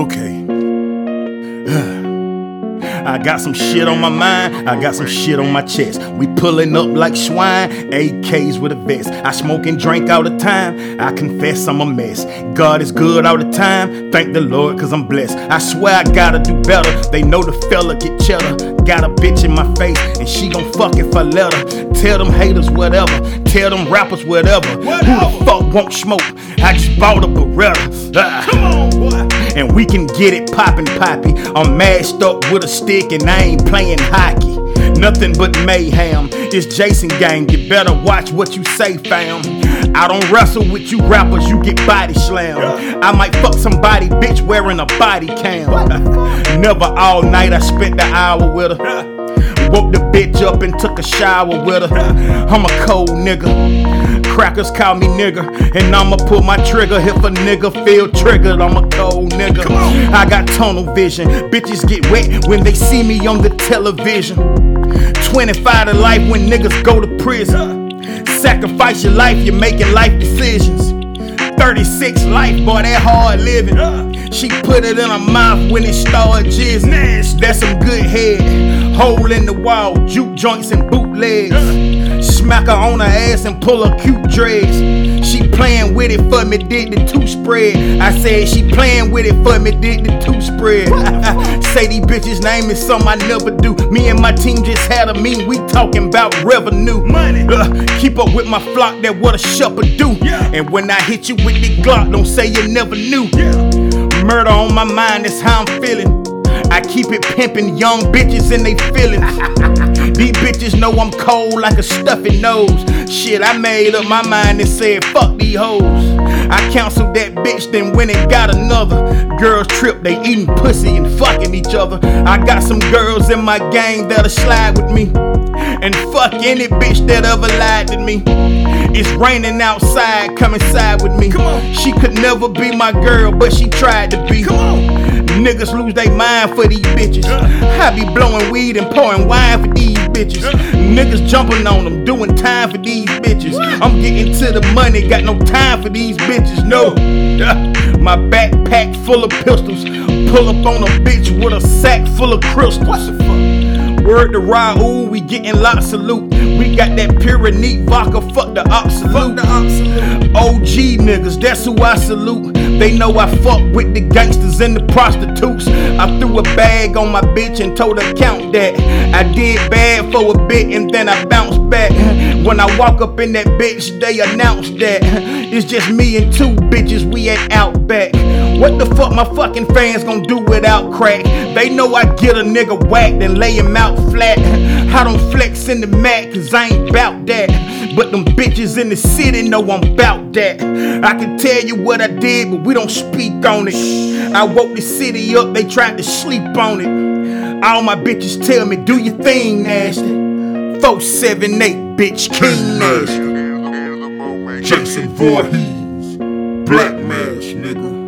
Okay. I got some shit on my mind, I got some shit on my chest. We pulling up like swine, AKs with a vest. I smoke and drink all the time, I confess I'm a mess. God is good all the time, thank the Lord cause I'm blessed. I swear I gotta do better, they know the fella get cheddar. Got a bitch in my face and she gon' fuck if I let her. Tell them haters whatever, tell them rappers whatever. Who the fuck won't smoke? I just bought a Beretta. Come on, boy. And we can get it poppin' poppy. I'm mashed up with a stick and I ain't playing hockey. Nothing but mayhem, it's Jason gang. You better watch what you say, fam. I don't wrestle with you rappers, you get body slammed. I might fuck somebody, bitch, wearing a body cam. Never all night, I spent the hour with her. Woke the bitch up and took a shower with her. I'm a cold nigga. Crackers call me nigga, and I'ma pull my trigger. If a nigga feel triggered, I'm a cold nigga. I got tunnel vision. Bitches get wet when they see me on the television. 25 to life when niggas go to prison. Sacrifice your life, you're making life decisions. 36 life, boy, that hard living. She put it in her mouth when it started jizzing. That's some good head. Hole in the wall, juke joints and bootlegs. Smack her on her ass and pull her cute dreads. She playing with it for me, did the two spread. I said she playing with it for me, did the two spread. Say these bitches name is something I never do. Me and my team just had a meeting, we talking about revenue. Money. Keep up with my flock, that what a shepherd do. And when I hit you with the Glock, don't say you never knew. Murder on my mind, that's how I'm feeling. I keep it pimping young bitches and they feelings. These bitches know I'm cold like a stuffy nose. Shit, I made up my mind and said fuck these hoes. I counseled that bitch, then went and got another. Girls trip, they eating pussy and fucking each other. I got some girls in my gang that'll slide with me. And fuck any bitch that ever lied to me. It's raining outside, come inside with me. She could never be my girl, but she tried to be. Niggas lose their mind for these bitches. I be blowing weed and pouring wine for these bitches. Niggas jumping on them, doing time for these bitches. I'm getting to the money, got no time for these bitches, no. My backpack full of pistols. Pull up on a bitch with a sack full of crystals. What the fuck? Word to Raul, we getting lots of loot. We got that pure and neat vodka, fuck the absolute. OG niggas, that's who I salute. They know I fuck with the gangsters and the prostitutes. I threw a bag on my bitch and told her count that. I did bad for a bit and then I bounced back. When I walk up in that bitch, they announce that it's just me and two bitches, we ain't out back. What the fuck my fucking fans gon' do without crack? They know I get a nigga whacked and lay him out flat. I don't flex in the mat cause I ain't bout that. But them bitches in the city know I'm bout that. I can tell you what I did, but we don't speak on it. I woke the city up, they tried to sleep on it. All my bitches tell me, do your thing, nasty. 478, bitch, King Nasty. Jason Voorhees, Black Mask, nigga.